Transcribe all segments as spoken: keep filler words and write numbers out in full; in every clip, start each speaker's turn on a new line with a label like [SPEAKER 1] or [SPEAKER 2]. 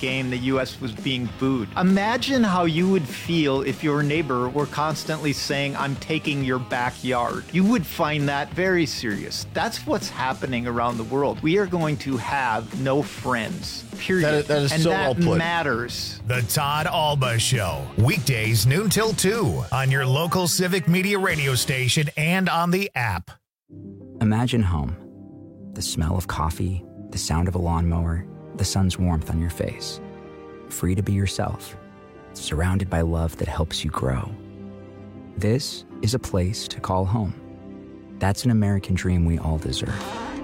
[SPEAKER 1] game, the U S was being booed. Imagine how you would feel if your neighbor were constantly saying, I'm taking your backyard. You would find that very serious. That's what's happening around the world. We are going to have no friends, period.
[SPEAKER 2] That, that is
[SPEAKER 1] and
[SPEAKER 2] so
[SPEAKER 1] that
[SPEAKER 2] well put.
[SPEAKER 1] matters.
[SPEAKER 3] The Todd Alba Show, weekdays noon till two on your local Civic Media radio station and on the app.
[SPEAKER 4] Imagine home. The smell of coffee, the sound of a lawnmower, the sun's warmth on your face. Free to be yourself, surrounded by love that helps you grow. This is a place to call home. That's an American dream we all deserve.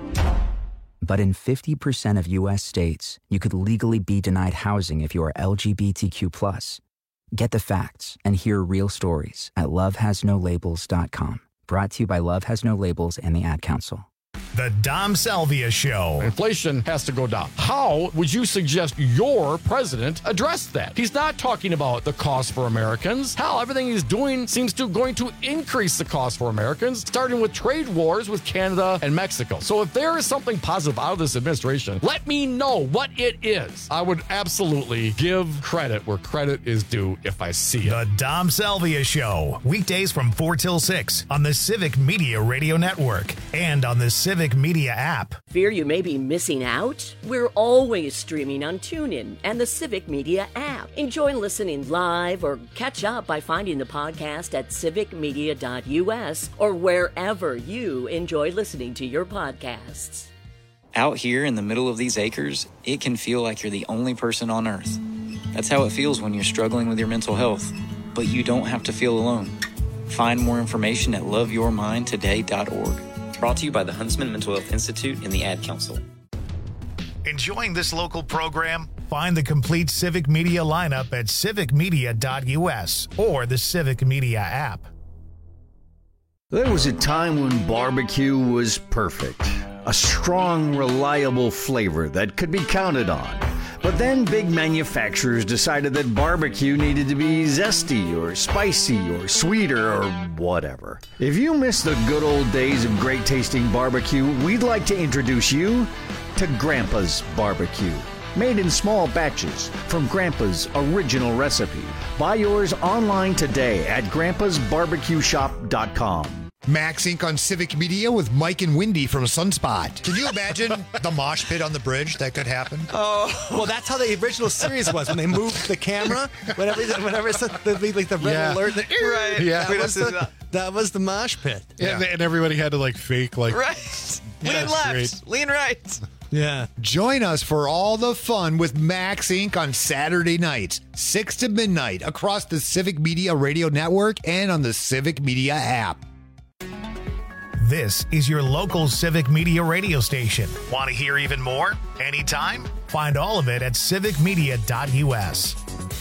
[SPEAKER 4] But in fifty percent of U S states, you could legally be denied housing if you are L G B T Q plus. Get the facts and hear real stories at love has no labels dot com. Brought to you by Love Has No Labels and the Ad Council.
[SPEAKER 3] The Dom Salvia Show.
[SPEAKER 5] Inflation has to go down. How would you suggest your president address that? He's not talking about the cost for Americans. Hell, everything he's doing seems to going to increase the cost for Americans, starting with trade wars with Canada and Mexico. So if there is something positive out of this administration, let me know what it is. I would absolutely give credit where credit is due if I see it.
[SPEAKER 3] The Dom Salvia Show. Weekdays from four till six on the Civic Media Radio Network and on the Civic Media app.
[SPEAKER 6] Fear you may be missing out? We're always streaming on TuneIn and the Civic Media app. Enjoy listening live or catch up by finding the podcast at civic media dot u s or wherever you enjoy listening to your podcasts.
[SPEAKER 7] Out here in the middle of these acres, it can feel like you're the only person on Earth. That's how it feels when you're struggling with your mental health. But you don't have to feel alone. Find more information at love your mind today dot org. Brought to you by the Huntsman Mental Health Institute and the Ad Council.
[SPEAKER 3] Enjoying this local program? Find the complete Civic Media lineup at civic media dot u s or the Civic Media app.
[SPEAKER 8] There was a time when barbecue was perfect. A strong, reliable flavor that could be counted on. But then big manufacturers decided that barbecue needed to be zesty or spicy or sweeter or whatever. If you miss the good old days of great tasting barbecue, we'd like to introduce you to Grandpa's Barbecue. Made in small batches from Grandpa's original recipe. Buy yours online today at grandpas barbecue shop dot com.
[SPEAKER 9] Max Incorporated on Civic Media with Mike and Wendy from Sunspot. Can you imagine the mosh pit on the bridge that could happen?
[SPEAKER 10] Oh, well, that's how the original series was when they moved the camera. Whenever, whenever it's the, the, like the red
[SPEAKER 2] Yeah.
[SPEAKER 10] alert, the,
[SPEAKER 2] Right. Yeah.
[SPEAKER 10] That was the, that was the mosh pit.
[SPEAKER 2] Yeah. And, and everybody had to like fake like
[SPEAKER 11] Right. Lean
[SPEAKER 2] That's
[SPEAKER 11] left,
[SPEAKER 2] great.
[SPEAKER 11] lean right.
[SPEAKER 10] Yeah.
[SPEAKER 9] Join us for all the fun with Max Incorporated on Saturday nights, six to midnight, across the Civic Media Radio Network and on the Civic Media app.
[SPEAKER 3] This is your local Civic Media radio station. Want to hear even more? Anytime? Find all of it at civic media dot u s.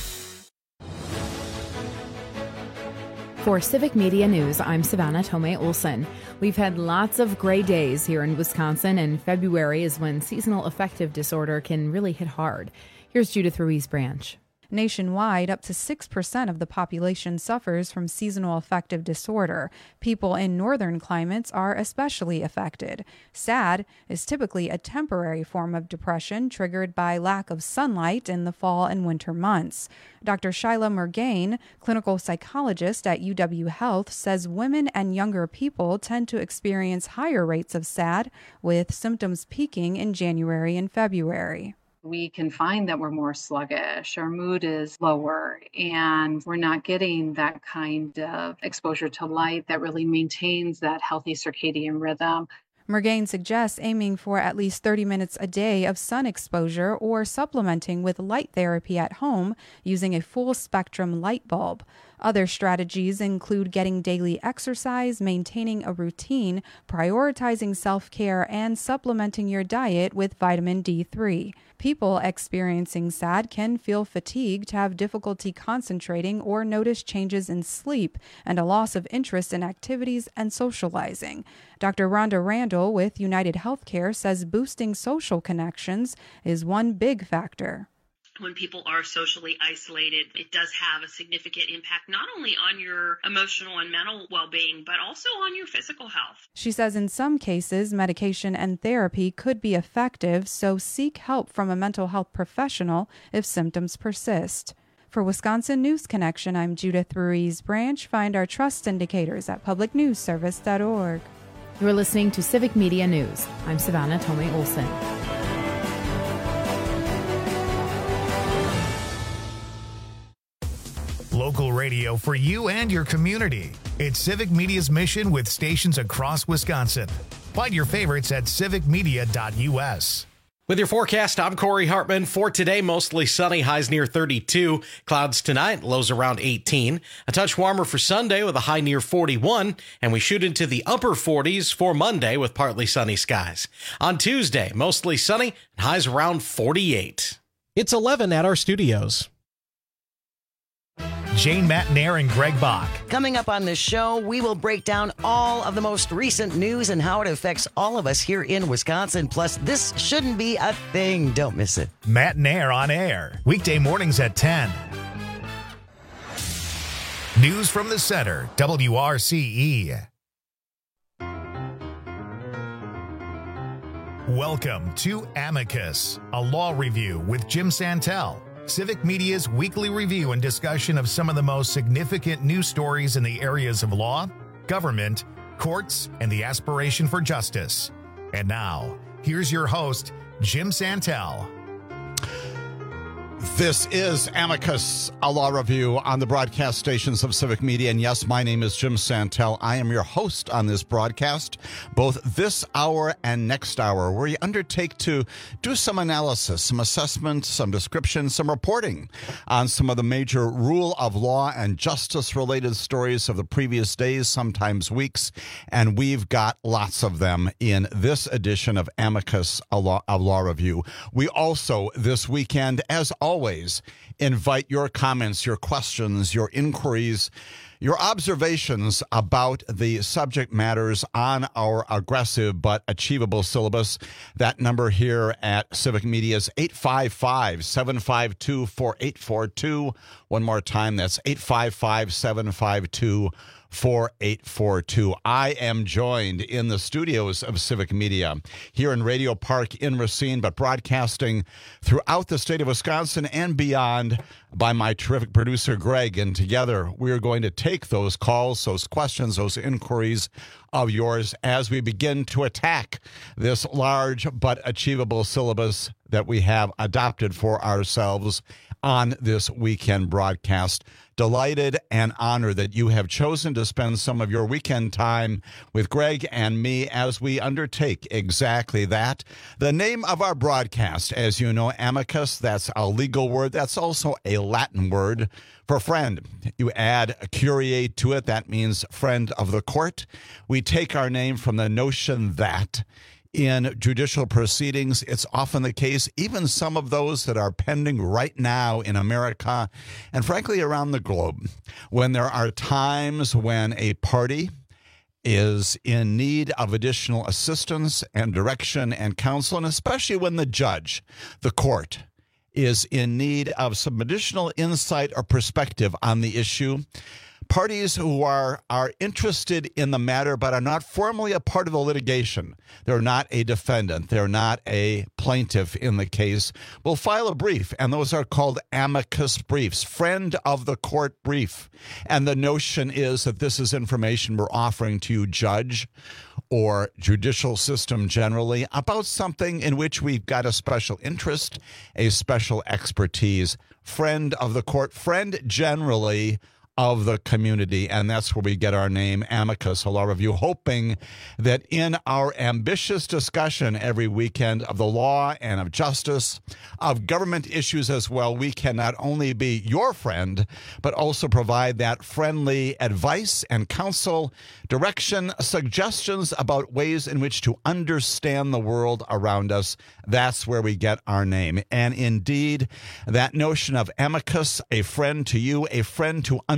[SPEAKER 12] For Civic Media News, I'm Savannah Tomei Olson. We've had lots of gray days here in Wisconsin, and February is when seasonal affective disorder can really hit hard. Here's Judith Ruiz Branch.
[SPEAKER 13] Nationwide, up to six percent of the population suffers from seasonal affective disorder. People in northern climates are especially affected. SAD is typically a temporary form of depression triggered by lack of sunlight in the fall and winter months. Doctor Shyla Murgain, clinical psychologist at U W Health, says women and younger people tend to experience higher rates of SAD, with symptoms peaking in January and February.
[SPEAKER 14] We can find that we're more sluggish, our mood is lower, and we're not getting that kind of exposure to light that really maintains that healthy circadian rhythm.
[SPEAKER 13] Murgain suggests aiming for at least thirty minutes a day of sun exposure or supplementing with light therapy at home using a full spectrum light bulb. Other strategies include getting daily exercise, maintaining a routine, prioritizing self-care, and supplementing your diet with vitamin D three. People experiencing SAD can feel fatigued, have difficulty concentrating, or notice changes in sleep and a loss of interest in activities and socializing. Doctor Rhonda Randall with United Healthcare says boosting social connections is one big factor.
[SPEAKER 11] when people are socially isolated, it does have a significant impact not only on your emotional and mental well-being, but also on your physical health.
[SPEAKER 13] She says in some cases, medication and therapy could be effective, so seek help from a mental health professional if symptoms persist. For Wisconsin News Connection, I'm Judith Ruiz Branch. Find our trust indicators at public news service dot org.
[SPEAKER 12] You're listening to Civic Media News. I'm Savannah Tomei Olson.
[SPEAKER 3] Local radio for you and your community. It's Civic Media's mission with stations across Wisconsin. Find your favorites at civic media dot u s.
[SPEAKER 15] With your forecast, I'm Corey Hartman. For today, mostly sunny, highs near thirty-two. Clouds tonight, lows around eighteen. A touch warmer for Sunday with a high near forty-one. And we shoot into the upper forties for Monday with partly sunny skies. On Tuesday, mostly sunny, and highs around forty-eight.
[SPEAKER 16] It's eleven at our studios.
[SPEAKER 3] Jane Matnair and Greg Bach.
[SPEAKER 17] Coming up on this show, we will break down all of the most recent news and how it affects all of us here in Wisconsin. Plus, this shouldn't be a thing. Don't miss it.
[SPEAKER 3] Matnair on air, weekday mornings at ten. News from the center, W R C E. Welcome to Amicus, a law review with Jim Santel. Civic Media's weekly review and discussion of some of the most significant news stories in the areas of law, government, courts, and the aspiration for justice. And now, here's your host, Jim Santel.
[SPEAKER 18] This is Amicus, a law review on the broadcast stations of Civic Media. And yes, my name is Jim Santel. I am your host on this broadcast, both this hour and next hour, where we undertake to do some analysis, some assessment, some description, some reporting on some of the major rule of law and justice-related stories of the previous days, sometimes weeks. And we've got lots of them in this edition of Amicus, a law, a law review. We also, this weekend, as always, Always invite your comments, your questions, your inquiries, your observations about the subject matters on our aggressive but achievable syllabus. That number here at Civic Media is eight five five, seven five two, four eight four two. One more time, that's eight five five, seven five two, four eight four two. I am joined in the studios of Civic Media here in Radio Park in Racine, but broadcasting throughout the state of Wisconsin and beyond by my terrific producer, Greg. And together we are going to take those calls, those questions, those inquiries of yours as we begin to attack this large but achievable syllabus that we have adopted for ourselves on this weekend broadcast. Delighted and honored that you have chosen to spend some of your weekend time with Greg and me as we undertake exactly that. The name of our broadcast, as you know, amicus, that's a legal word. That's also a Latin word for friend. You add a curiae to it. That means friend of the court. We take our name from the notion that in judicial proceedings, it's often the case, even some of those that are pending right now in America and frankly around the globe, when there are times when a party is in need of additional assistance and direction and counsel, and especially when the judge, the court, is in need of some additional insight or perspective on the issue. Parties who are, are interested in the matter but are not formally a part of the litigation, they're not a defendant, they're not a plaintiff in the case, will file a brief, and those are called amicus briefs, friend of the court brief. And the notion is that this is information we're offering to you, judge, or judicial system generally, about something in which we've got a special interest, a special expertise. Friend of the court, friend generally of the community, and that's where we get our name, Amicus, a law review, hoping that in our ambitious discussion every weekend of the law and of justice, of government issues as well, we can not only be your friend, but also provide that friendly advice and counsel, direction, suggestions about ways in which to understand the world around us. That's where we get our name. And indeed, that notion of amicus, a friend to you, a friend to understand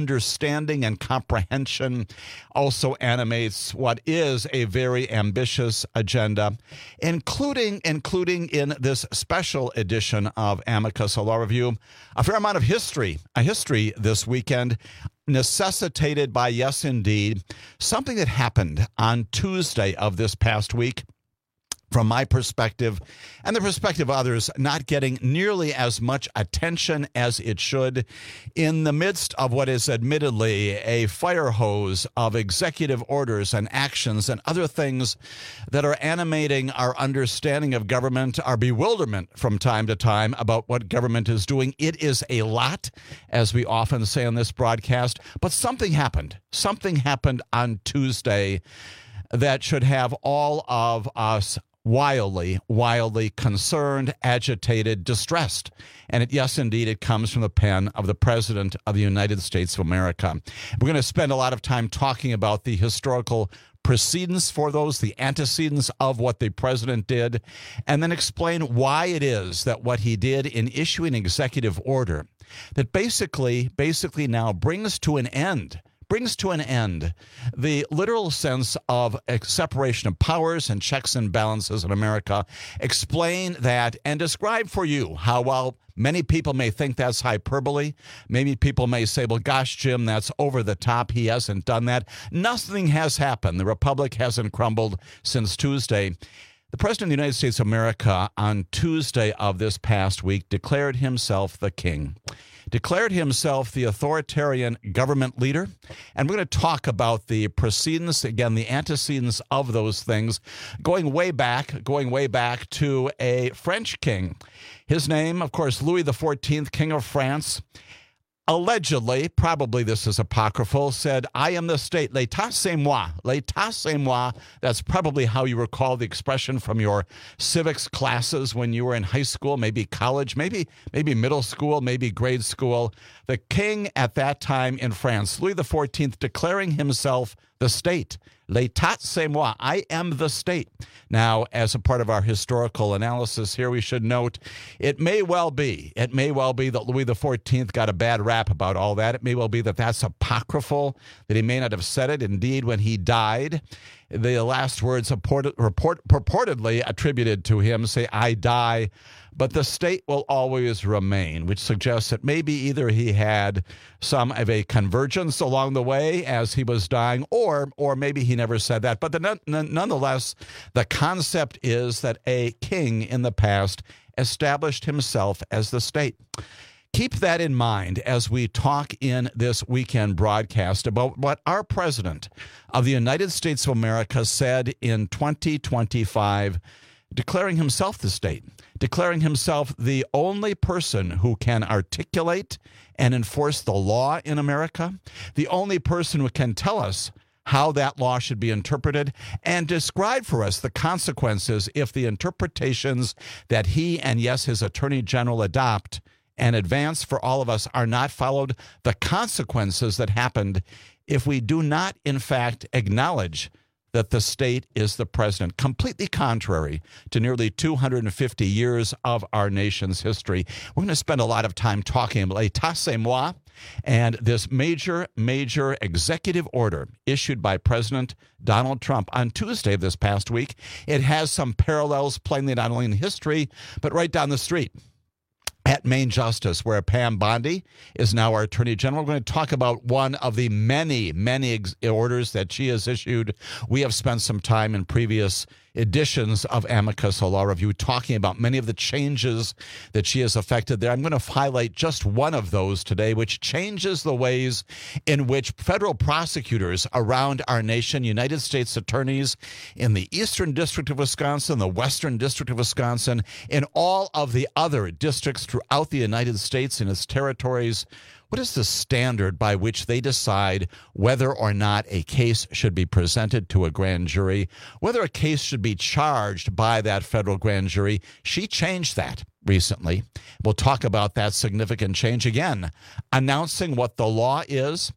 [SPEAKER 18] understanding and comprehension also animates what is a very ambitious agenda, including including in this special edition of Amicus, a Law Review, a fair amount of history, a history this weekend, necessitated by, yes, indeed, something that happened on Tuesday of this past week. From my perspective and the perspective of others, not getting nearly as much attention as it should in the midst of what is admittedly a fire hose of executive orders and actions and other things that are animating our understanding of government, our bewilderment from time to time about what government is doing. It is a lot, as we often say on this broadcast, but something happened. Something happened on Tuesday that should have all of us wildly, wildly concerned, agitated, distressed. And it, yes, indeed, it comes from the pen of the President of the United States of America. We're going to spend a lot of time talking about the historical precedents for those, the antecedents of what the president did, and then explain why it is that what he did in issuing an executive order that basically, basically now brings to an end brings to an end the literal sense of a separation of powers and checks and balances in America. Explain that and describe for you how, while many people may think that's hyperbole, maybe people may say, well, gosh, Jim, that's over the top. He hasn't done that. Nothing has happened. The republic hasn't crumbled since Tuesday. The President of the United States of America on Tuesday of this past week declared himself the king, declared himself the authoritarian government leader. And we're going to talk about the precedents, again, the antecedents of those things, going way back, going way back to a French king. His name, of course, Louis the fourteenth, King of France. Allegedly, probably this is apocryphal, said, I am the state. L'état c'est moi. L'état c'est moi. That's probably how you recall the expression from your civics classes when you were in high school, maybe college, maybe maybe middle school, maybe grade school. The king at that time in France, Louis the fourteenth, declaring himself the state. L'état c'est moi. I am the state. Now, as a part of our historical analysis here, we should note it may well be, it may well be that Louis the fourteenth got a bad rap about all that. It may well be that that's apocryphal, that he may not have said it. Indeed, when he died, the last words report, report, purportedly attributed to him say, I die, but the state will always remain, which suggests that maybe either he had some of a convergence along the way as he was dying, or or maybe he never said that. But the, nonetheless, the concept is that a king in the past established himself as the state. Keep that in mind as we talk in this weekend broadcast about what our president of the United States of America said in twenty twenty-five, declaring himself the state, declaring himself the only person who can articulate and enforce the law in America, the only person who can tell us how that law should be interpreted, and describe for us the consequences if the interpretations that he and, yes, his attorney general adopt and advance for all of us are not followed, the consequences that happened if we do not, in fact, acknowledge that the state is the president, completely contrary to nearly two hundred fifty years of our nation's history. We're going to spend a lot of time talking about l'état c'est moi and this major, major executive order issued by President Donald Trump on Tuesday of this past week. It has some parallels plainly not only in history, but right down the street at Main Justice, where Pam Bondi is now our Attorney General. We're going to talk about one of the many, many ex- orders that she has issued. We have spent some time in previous editions of Amicus, a Law Review, talking about many of the changes that she has affected there. I'm going to highlight just one of those today, which changes the ways in which federal prosecutors around our nation, United States attorneys in the Eastern District of Wisconsin, the Western District of Wisconsin, in all of the other districts throughout the United States and its territories, what is the standard by which they decide whether or not a case should be presented to a grand jury, whether a case should be charged by that federal grand jury? She changed that recently. We'll talk about that significant change again, announcing what the law is,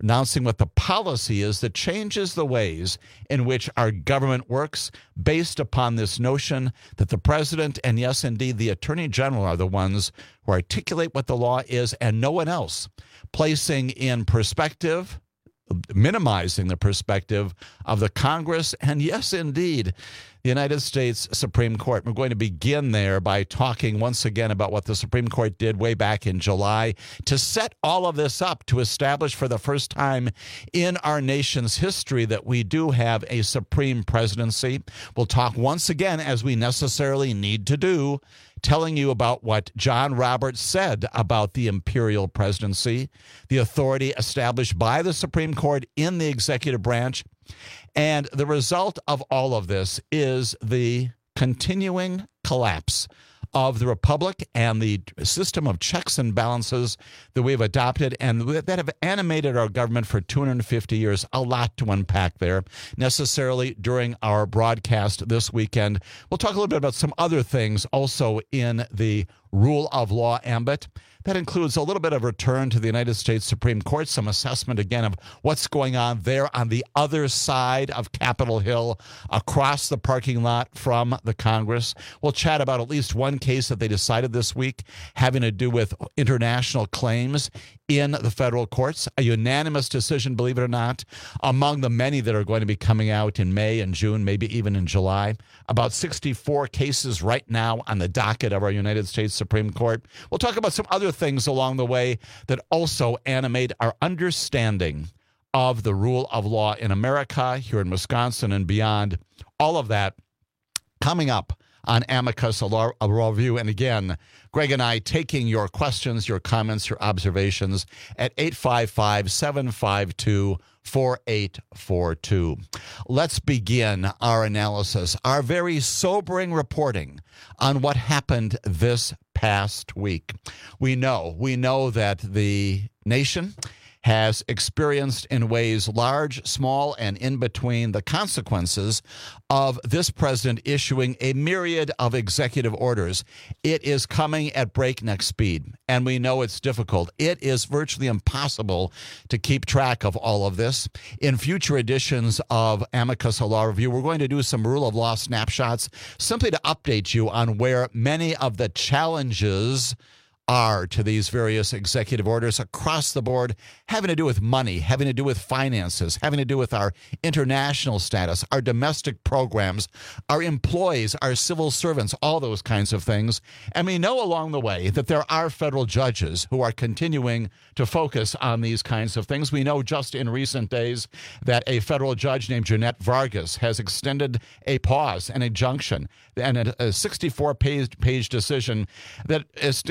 [SPEAKER 18] announcing what the policy is that changes the ways in which our government works based upon this notion that the president and, yes, indeed, the attorney general are the ones who articulate what the law is and no one else, placing in perspective, minimizing the perspective of the Congress and, yes, indeed, the United States Supreme Court. We're going to begin there by talking once again about what the Supreme Court did way back in July to set all of this up, to establish for the first time in our nation's history that we do have a supreme presidency. We'll talk once again, as we necessarily need to do, telling you about what John Roberts said about the imperial presidency, the authority established by the Supreme Court in the executive branch. And the result of all of this is the continuing collapse of the republic and the system of checks and balances that we have adopted and that have animated our government for two hundred fifty years. A lot to unpack there necessarily during our broadcast this weekend. We'll talk a little bit about some other things also in the rule of law ambit. That includes a little bit of return to the United States Supreme Court, some assessment again of what's going on there on the other side of Capitol Hill, across the parking lot from the Congress. We'll chat about at least one case that they decided this week having to do with international claims in the federal courts. A unanimous decision, believe it or not, among the many that are going to be coming out in May and June, maybe even in July. About sixty-four cases right now on the docket of our United States Supreme Court. We'll talk about some other things along the way that also animate our understanding of the rule of law in America, here in Wisconsin and beyond. All of that coming up on Amicus, a law, a law review. And again, Greg and I taking your questions, your comments, your observations at eight five five, seven five two, four eight four two. Let's begin our analysis, our very sobering reporting on what happened this past week. We know, we know that the nation has experienced in ways large, small, and in between the consequences of this president issuing a myriad of executive orders. It is coming at breakneck speed, and we know it's difficult. It is virtually impossible to keep track of all of this. In future editions of Amicus, a Law Review, we're going to do some rule of law snapshots simply to update you on where many of the challenges are to these various executive orders across the board, having to do with money, having to do with finances, having to do with our international status, our domestic programs, our employees, our civil servants, all those kinds of things. And we know along the way that there are federal judges who are continuing to focus on these kinds of things. We know just in recent days that a federal judge named Jeanette Vargas has extended a pause, an injunction, and a sixty-four page decision that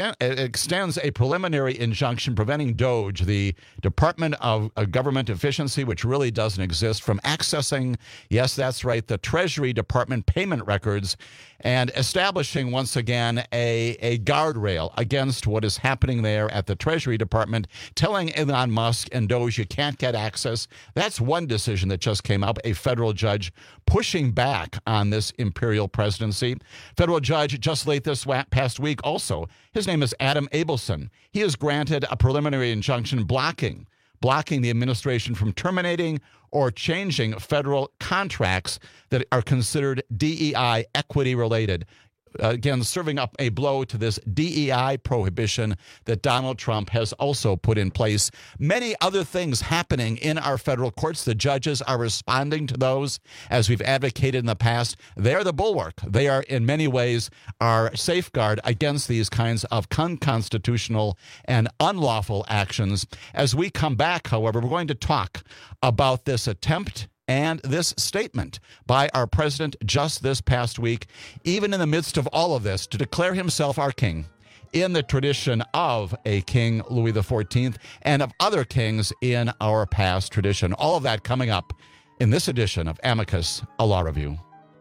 [SPEAKER 18] extends a preliminary injunction preventing DOJ, the Department of Government Efficiency, which really doesn't exist, from accessing, yes, that's right, the Treasury Department payment records, and establishing once again a, a guardrail against what is happening there at the Treasury Department, telling Elon Musk and DOJ you can't get access. That's one decision that just came up, a federal judge pushing back on this imperial presidency. Federal judge just late this past week also, his name is Adam Abelson. He has granted a preliminary injunction blocking blocking the administration from terminating or changing federal contracts that are considered D E I equity related. Uh, again, serving up a blow to this D E I prohibition that Donald Trump has also put in place. Many other things happening in our federal courts. The judges are responding to those, as we've advocated in the past. They're the bulwark. They are, in many ways, our safeguard against these kinds of unconstitutional and unlawful actions. As we come back, however, we're going to talk about this attempt and this statement by our president just this past week, even in the midst of all of this, to declare himself our king in the tradition of a King Louis the fourteenth and of other kings in our past tradition. All of that coming up in this edition of Amicus, a Law Review.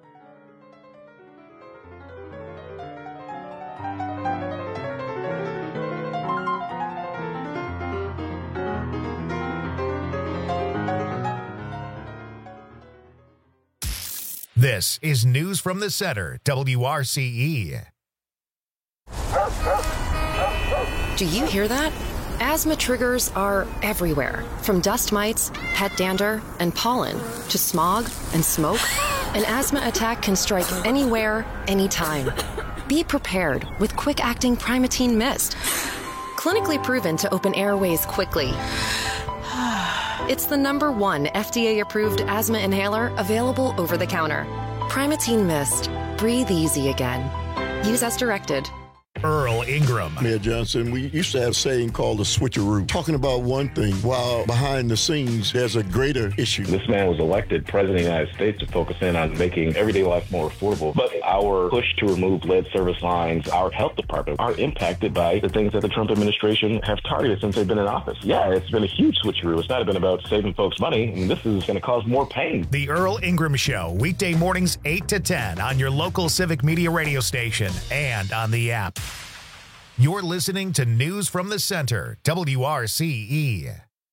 [SPEAKER 3] This is News from the Center, W R C E.
[SPEAKER 19] Do you hear that? Asthma triggers are everywhere, from dust mites, pet dander, and pollen, to smog and smoke. An asthma attack can strike anywhere, anytime. Be prepared with quick-acting Primatene Mist. Clinically proven to open airways quickly. It's the number one F D A-approved asthma inhaler available over the counter. Primatene Mist. Breathe easy again. Use as directed.
[SPEAKER 20] Earl Ingram. Mayor Johnson, we used to have a saying called the switcheroo, talking about one thing while behind the scenes there's a greater issue.
[SPEAKER 21] This man was elected president of the United States to focus in on making everyday life more affordable. But our push to remove lead service lines, our health department, are impacted by the things that the Trump administration have targeted since they've been in office. Yeah, it's been a huge switcheroo. It's not been about saving folks money, and this is going to cause more pain.
[SPEAKER 3] The Earl Ingram Show, weekday mornings eight to ten on your local Civic Media radio station and on the app. You're listening to News from the Center, W R C E.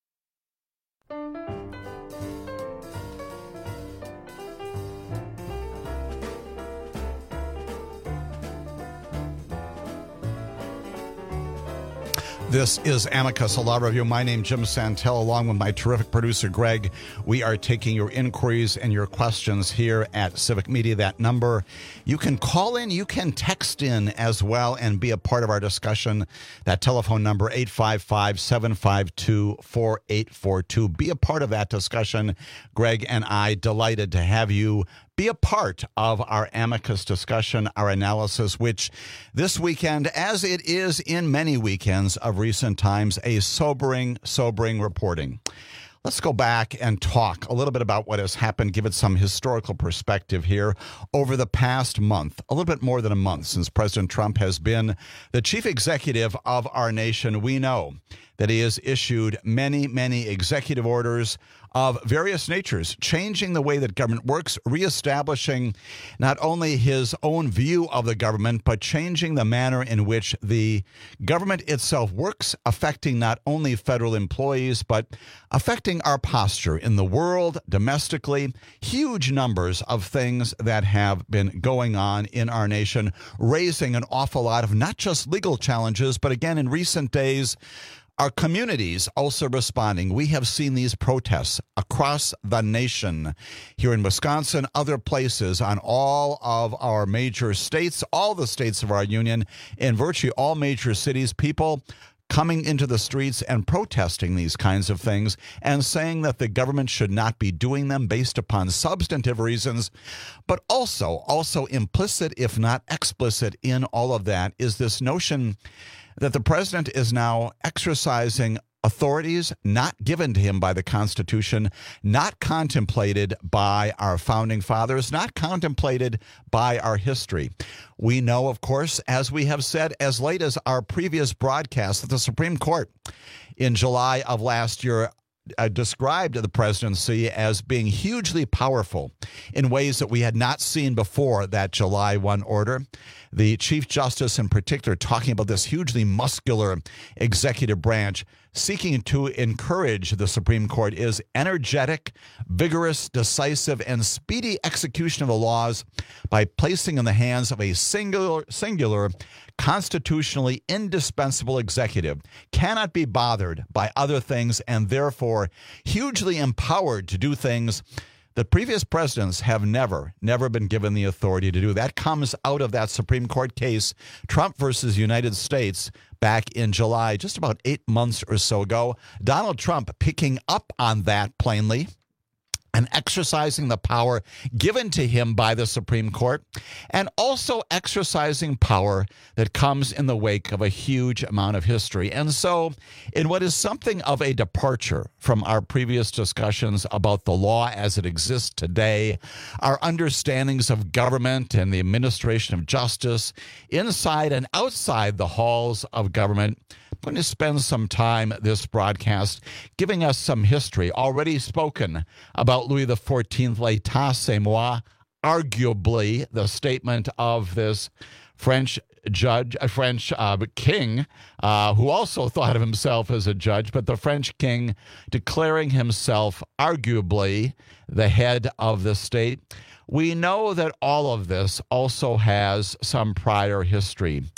[SPEAKER 18] This is Amicus, a law review. My name is Jim Santel, along with my terrific producer, Greg. We are taking your inquiries and your questions here at Civic Media. That number, you can call in, you can text in as well and be a part of our discussion. That telephone number, eight five five, seven five two, four eight four two. Be a part of that discussion. Greg and I, delighted to have you be a part of our amicus discussion, our analysis, which this weekend, as it is in many weekends of recent times, a sobering, sobering reporting. Let's go back and talk a little bit about what has happened, give it some historical perspective here over the past month, a little bit more than a month since President Trump has been the chief executive of our nation. We know that he has issued many, many executive orders of various natures, changing the way that government works, reestablishing not only his own view of the government, but changing the manner in which the government itself works, affecting not only federal employees, but affecting our posture in the world, domestically. Huge numbers of things that have been going on in our nation, raising an awful lot of not just legal challenges, but again, in recent days, our communities also responding. We have seen these protests across the nation, here in Wisconsin, other places, on all of our major states, all the states of our union, in virtually all major cities, people coming into the streets and protesting these kinds of things and saying that the government should not be doing them based upon substantive reasons. But also, also implicit, if not explicit, in all of that is this notion that the president is now exercising authorities not given to him by the Constitution, not contemplated by our founding fathers, not contemplated by our history. We know, of course, as we have said as late as our previous broadcast, that the Supreme Court in July of last year Uh, described the presidency as being hugely powerful in ways that we had not seen before that July first order. The Chief Justice in particular talking about this hugely muscular executive branch seeking to encourage the Supreme Court is energetic, vigorous, decisive, and speedy execution of the laws by placing in the hands of a singular, singular constitutionally indispensable executive, cannot be bothered by other things, and therefore hugely empowered to do things that previous presidents have never, never been given the authority to do. That comes out of that Supreme Court case, Trump versus United States, back in July, just about eight months or so ago. Donald Trump picking up on that plainly and exercising the power given to him by the Supreme Court, and also exercising power that comes in the wake of a huge amount of history. And so, in what is something of a departure from our previous discussions about the law as it exists today, our understandings of government and the administration of justice, inside and outside the halls of government, I'm going to spend some time this broadcast giving us some history. Already spoken about Louis the fourteenth, L'État, c'est moi, arguably the statement of this French judge, a French uh, king, uh, who also thought of himself as a judge, but the French king declaring himself arguably the head of the state. We know that all of this also has some prior history.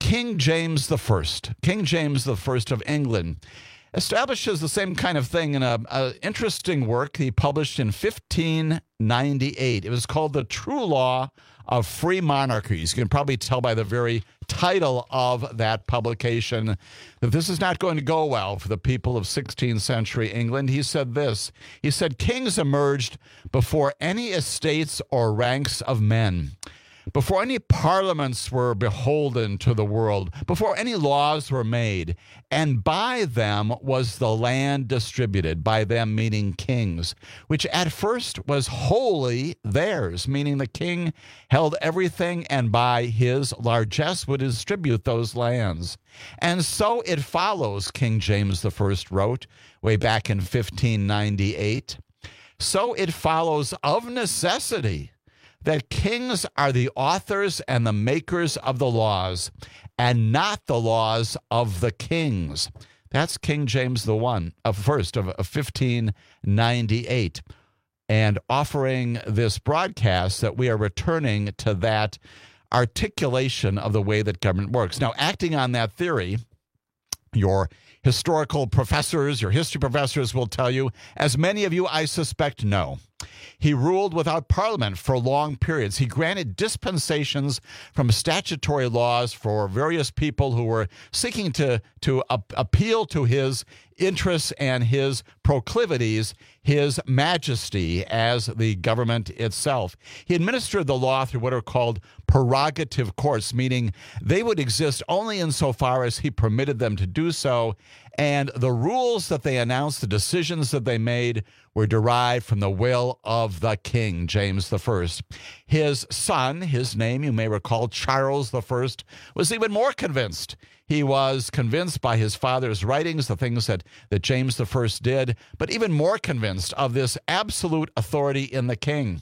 [SPEAKER 18] King James the First, King James the First of England, establishes the same kind of thing in an interesting work he published in fifteen ninety-eight. It was called The True Law of Free Monarchies. You can probably tell by the very title of that publication that this is not going to go well for the people of sixteenth century England. He said this. He said, kings emerged before any estates or ranks of men, before any parliaments were beholden to the world, before any laws were made, and by them was the land distributed, by them meaning kings, which at first was wholly theirs, meaning the king held everything and by his largesse would distribute those lands. And so it follows, King James the First wrote way back in fifteen ninety-eight, so it follows of necessity that kings are the authors and the makers of the laws, and not the laws of the kings. That's King James the One, of first of, of fifteen ninety-eight, and offering this broadcast that we are returning to that articulation of the way that government works. Now, acting on that theory, your historical professors, your history professors will tell you, as many of you, I suspect, know, he ruled without parliament for long periods. He granted dispensations from statutory laws for various people who were seeking to, to uh, appeal to his interests and his proclivities, his majesty as the government itself. He administered the law through what are called prerogative courts, meaning they would exist only insofar as he permitted them to do so, and the rules that they announced, the decisions that they made, were derived from the will of the king, James the First. His son, his name, you may recall, Charles the First, was even more convinced. He was convinced by his father's writings, the things that, that James the First did, but even more convinced of this absolute authority in the king.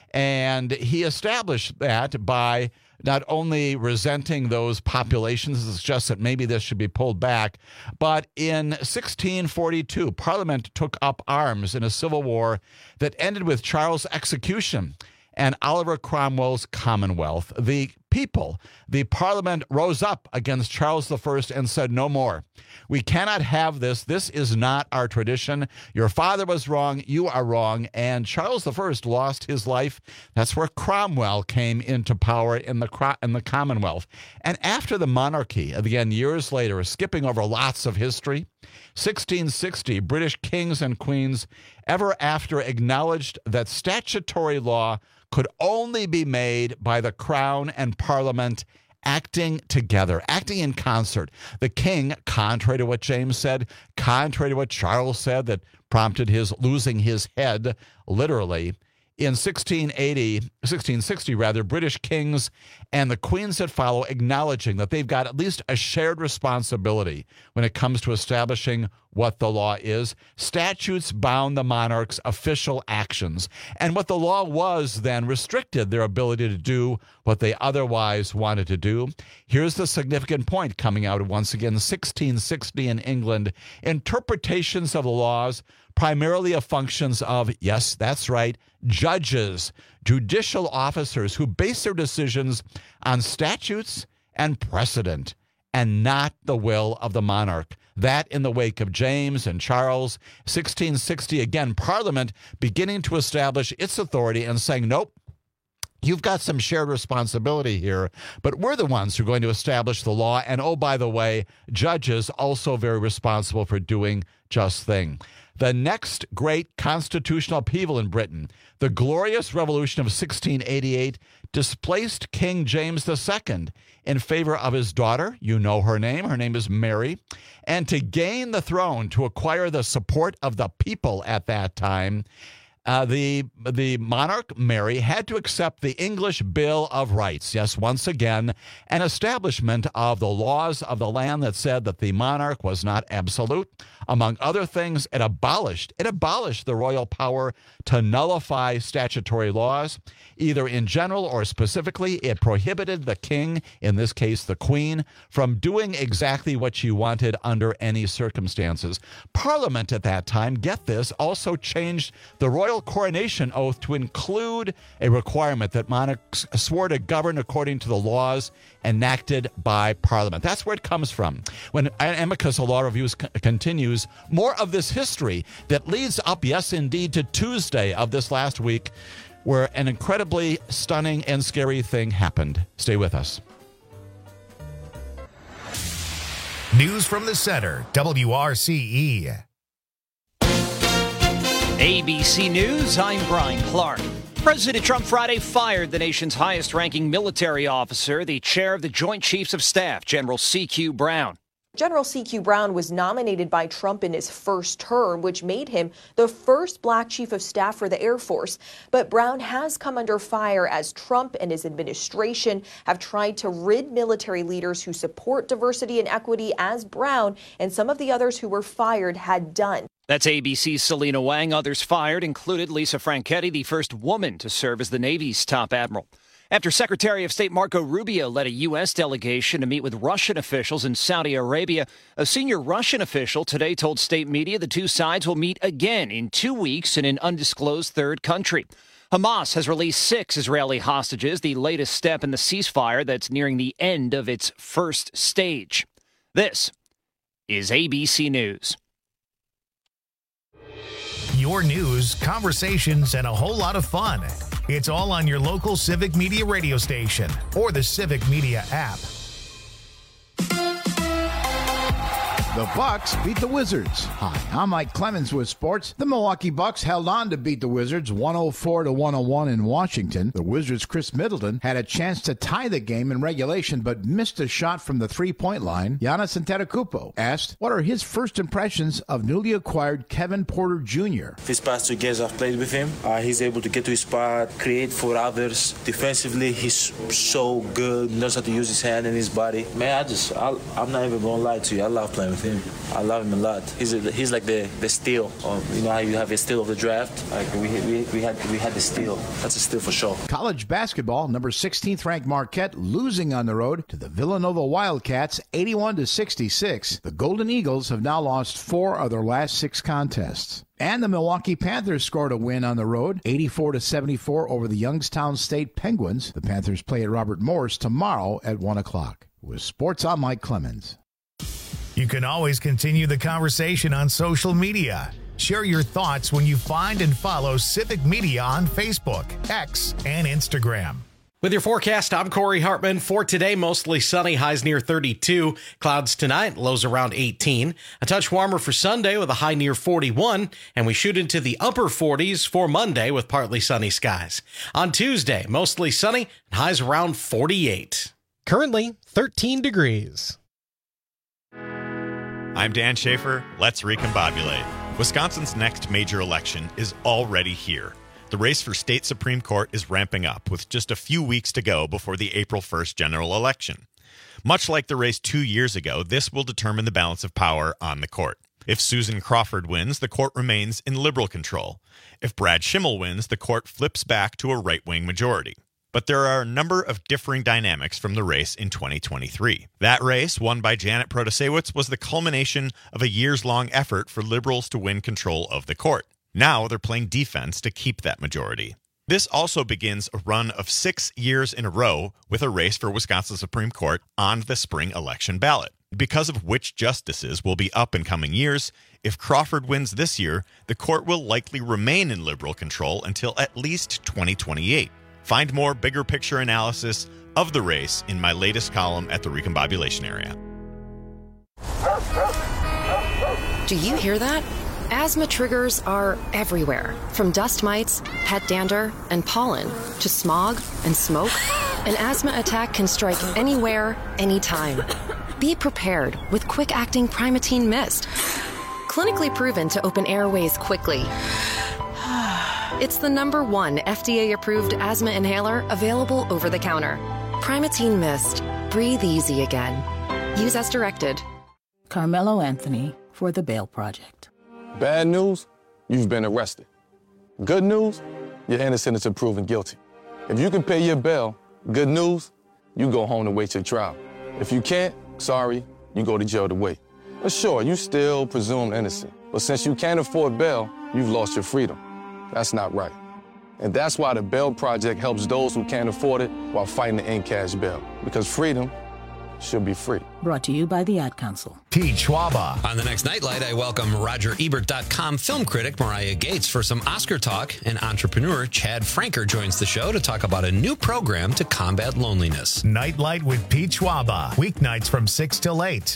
[SPEAKER 18] And he established that by not only resenting those populations, it's just that maybe this should be pulled back, but in sixteen forty-two, Parliament took up arms in a civil war that ended with Charles' execution and Oliver Cromwell's Commonwealth. The people, the Parliament rose up against Charles the First and said, no more. We cannot have this. This is not our tradition. Your father was wrong. You are wrong. And Charles the First lost his life. That's where Cromwell came into power in the, in the Commonwealth. And after the monarchy, again, years later, skipping over lots of history, sixteen sixty, British kings and queens ever after acknowledged that statutory law could only be made by the crown and parliament acting together, acting in concert. The king, contrary to what James said, contrary to what Charles said that prompted his losing his head, literally, in sixteen eighty, sixteen sixty rather, British kings and the queens that follow acknowledging that they've got at least a shared responsibility when it comes to establishing what the law is. Statutes bound the monarch's official actions, and what the law was then restricted their ability to do what they otherwise wanted to do. Here's the significant point coming out of, once again, sixteen sixty in England. Interpretations of the laws, primarily of functions of, yes, that's right, judges, judicial officers who base their decisions on statutes and precedent and not the will of the monarch. That in the wake of James and Charles. sixteen sixty, again, Parliament beginning to establish its authority and saying, nope, you've got some shared responsibility here, but we're the ones who are going to establish the law. And oh, by the way, judges also very responsible for doing just thing. The next great constitutional upheaval in Britain, the Glorious Revolution of sixteen eighty-eight, displaced King James the Second in favor of his daughter. You know her name. Her name is Mary. And to gain the throne, to acquire the support of the people at that time, Uh, the the monarch, Mary, had to accept the English Bill of Rights. Yes, once again, an establishment of the laws of the land that said that the monarch was not absolute. Among other things, it abolished it abolished the royal power to nullify statutory laws, either in general or specifically. It prohibited the king, in this case the queen, from doing exactly what she wanted under any circumstances. Parliament at that time, get this, also changed the royal royal coronation oath to include a requirement that monarchs swore to govern according to the laws enacted by Parliament. That's where it comes from. When Amicus, a law review, c- continues, more of this history that leads up, yes, indeed, to Tuesday of this last week, where an incredibly stunning and scary thing happened. Stay with us.
[SPEAKER 3] News from the center, W R C E.
[SPEAKER 1] A B C News, I'm Brian Clark. President Trump Friday fired the nation's highest-ranking military officer, the chair of the Joint Chiefs of Staff, General C Q Brown.
[SPEAKER 22] General C Q Brown was nominated by Trump in his first term, which made him the first black chief of staff for the Air Force. But Brown has come under fire as Trump and his administration have tried to rid military leaders who support diversity and equity, as Brown and some of the others who were fired had done.
[SPEAKER 1] That's A B C's Selena Wang. Others fired included Lisa Franchetti, the first woman to serve as the Navy's top admiral. After Secretary of State Marco Rubio led a U S delegation to meet with Russian officials in Saudi Arabia, a senior Russian official today told state media the two sides will meet again in two weeks in an undisclosed third country. Hamas has released six Israeli hostages, the latest step in the ceasefire that's nearing the end of its first stage. This is A B C News.
[SPEAKER 3] Your news, conversations, and a whole lot of fun. It's all on your local Civic Media radio station or the Civic Media app.
[SPEAKER 23] The Bucks beat the Wizards. Hi, I'm Mike Clemens with sports. The Milwaukee Bucks held on to beat the Wizards one oh four to one oh one in Washington. The Wizards' Chris Middleton had a chance to tie the game in regulation but missed a shot from the three-point line. Giannis Antetokounmpo asked what are his first impressions of newly acquired Kevin Porter Junior
[SPEAKER 24] These past two games I've played with him, uh, he's able to get to his spot, create for others. Defensively, he's so good, knows how to use his hand and his body. Man, I just, I, I'm not even going to lie to you. I love playing with him. I love him a lot. He's a, he's like the, the steal. Of, you know how you have a steal of the draft? Like we, we, we had we had the steal. That's a steal for sure.
[SPEAKER 23] College basketball, number sixteenth ranked Marquette losing on the road to the Villanova Wildcats eighty-one to sixty-six. The Golden Eagles have now lost four of their last six contests. And the Milwaukee Panthers scored a win on the road, eighty-four to seventy-four over the Youngstown State Penguins. The Panthers play at Robert Morris tomorrow at one o'clock. With sports, I'm Mike Clemens.
[SPEAKER 3] You can always continue the conversation on social media. Share your thoughts when you find and follow Civic Media on Facebook, X, and Instagram.
[SPEAKER 15] With your forecast, I'm Corey Hartman. For today, mostly sunny, highs near thirty-two. Clouds tonight, lows around eighteen. A touch warmer for Sunday with a high near forty-one. And we shoot into the upper forties for Monday with partly sunny skies. On Tuesday, mostly sunny, highs around forty-eight.
[SPEAKER 16] Currently, thirteen degrees.
[SPEAKER 25] I'm Dan Schaefer. Let's recombobulate. Wisconsin's next major election is already here. The race for state Supreme Court is ramping up with just a few weeks to go before the April first general election. Much like the race two years ago, this will determine the balance of power on the court. If Susan Crawford wins, the court remains in liberal control. If Brad Schimmel wins, the court flips back to a right-wing majority. But there are a number of differing dynamics from the race in twenty twenty-three. That race, won by Janet Protasewicz, was the culmination of a years-long effort for liberals to win control of the court. Now they're playing defense to keep that majority. This also begins a run of six years in a row with a race for Wisconsin Supreme Court on the spring election ballot. Because of which justices will be up in coming years, if Crawford wins this year, the court will likely remain in liberal control until at least twenty twenty-eight. Find more bigger picture analysis of the race in my latest column at the Recombobulation Area.
[SPEAKER 19] Do you hear that? Asthma triggers are everywhere, from dust mites, pet dander, and pollen, to smog and smoke. An asthma attack can strike anywhere, anytime. Be prepared with quick-acting Primatene Mist. Clinically proven to open airways quickly. It's the number one F D A-approved asthma inhaler available over the counter. Primatene Mist. Breathe easy again. Use as directed.
[SPEAKER 26] Carmelo Anthony for the Bail Project.
[SPEAKER 27] Bad news, you've been arrested. Good news, you're innocent until proven guilty. If you can pay your bail, good news, you go home to wait your trial. If you can't, sorry, you go to jail to wait. But sure, you still presumed innocent. But since you can't afford bail, you've lost your freedom. That's not right. And that's why the Bail Project helps those who can't afford it while fighting to end cash bail. Because freedom should be free.
[SPEAKER 26] Brought to you by the Ad Council.
[SPEAKER 3] Pete Schwaba.
[SPEAKER 2] On the next Nightlight, I welcome Roger Ebert dot com film critic Mariah Gates for some Oscar talk, and entrepreneur Chad Franker joins the show to talk about a new program to combat loneliness.
[SPEAKER 3] Nightlight with Pete Schwaba. Weeknights from six till eight.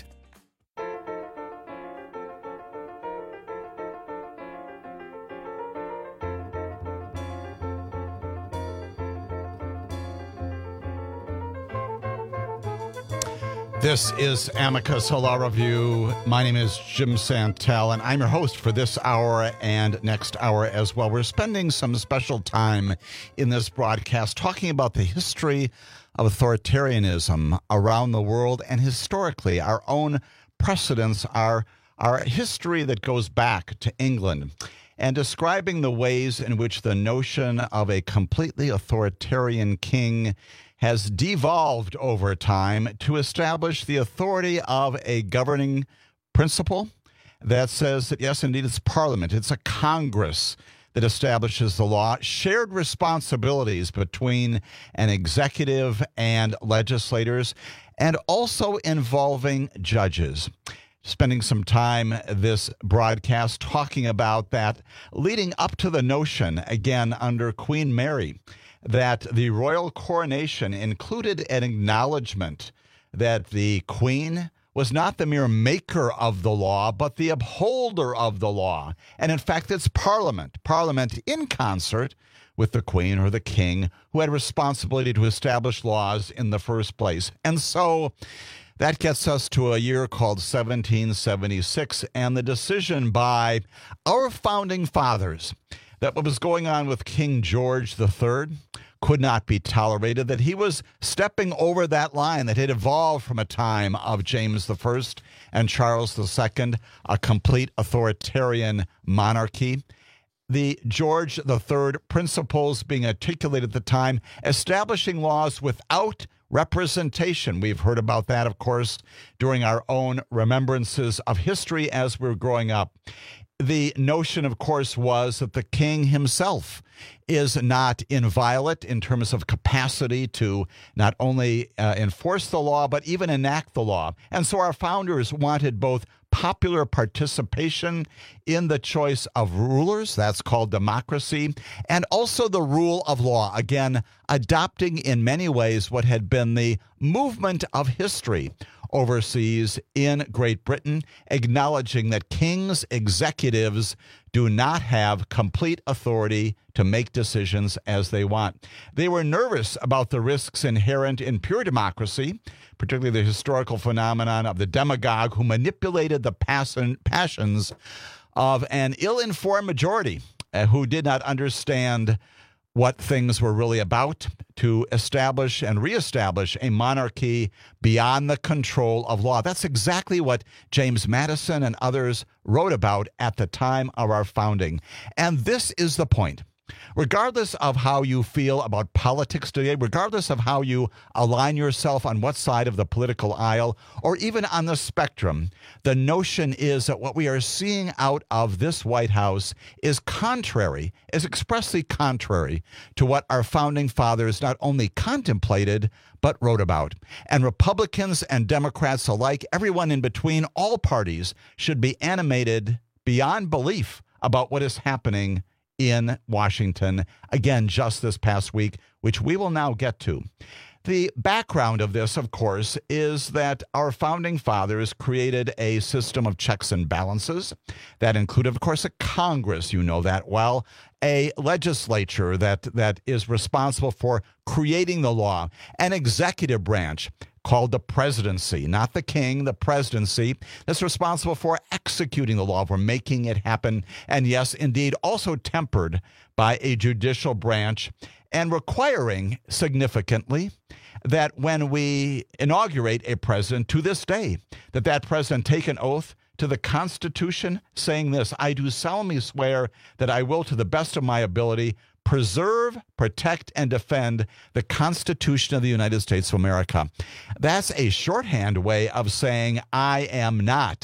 [SPEAKER 18] This is Amicus Law Review. My name is Jim Santel, and I'm your host for this hour and next hour as well. We're spending some special time in this broadcast talking about the history of authoritarianism around the world and historically our own precedents, our, our history that goes back to England, and describing the ways in which the notion of a completely authoritarian king has devolved over time to establish the authority of a governing principle that says that, yes, indeed, it's Parliament, it's a Congress that establishes the law, shared responsibilities between an executive and legislators, and also involving judges. Spending some time this broadcast talking about that, leading up to the notion, again, under Queen Mary, that the royal coronation included an acknowledgement that the Queen was not the mere maker of the law, but the upholder of the law. And in fact, it's Parliament, Parliament in concert with the Queen or the King, who had responsibility to establish laws in the first place. And so that gets us to a year called seventeen seventy-six and the decision by our founding fathers that what was going on with King George the Third could not be tolerated, that he was stepping over that line that had evolved from a time of James the First and Charles the Second, a complete authoritarian monarchy. The George the Third principles being articulated at the time, establishing laws without representation. We've heard about that, of course, during our own remembrances of history as we're growing up. The notion, of course, was that the king himself is not inviolate in terms of capacity to not only uh, enforce the law, but even enact the law. And so our founders wanted both popular participation in the choice of rulers, that's called democracy, and also the rule of law, again, adopting in many ways what had been the movement of history overseas in Great Britain, acknowledging that kings, executives do not have complete authority to make decisions as they want. They were nervous about the risks inherent in pure democracy, particularly the historical phenomenon of the demagogue who manipulated the passion, passions of an ill-informed majority uh, who did not understand what things were really about, to establish and reestablish a monarchy beyond the control of law. That's exactly what James Madison and others wrote about at the time of our founding. And this is the point. Regardless of how you feel about politics today, regardless of how you align yourself on what side of the political aisle or even on the spectrum, the notion is that what we are seeing out of this White House is contrary, is expressly contrary to what our founding fathers not only contemplated, but wrote about. And Republicans and Democrats alike, everyone in between, all parties should be animated beyond belief about what is happening in Washington, again, just this past week, which we will now get to. The background of this, of course, is that our founding fathers created a system of checks and balances that included, of course, a Congress, you know that well, a legislature that that is responsible for creating the law, an executive branch called the presidency, not the king, the presidency, that's responsible for executing the law, for making it happen, and yes, indeed, also tempered by a judicial branch and requiring significantly that when we inaugurate a president to this day, that that president take an oath to the Constitution saying this: I do solemnly swear that I will, to the best of my ability, preserve, protect, and defend the Constitution of the United States of America. That's a shorthand way of saying I am not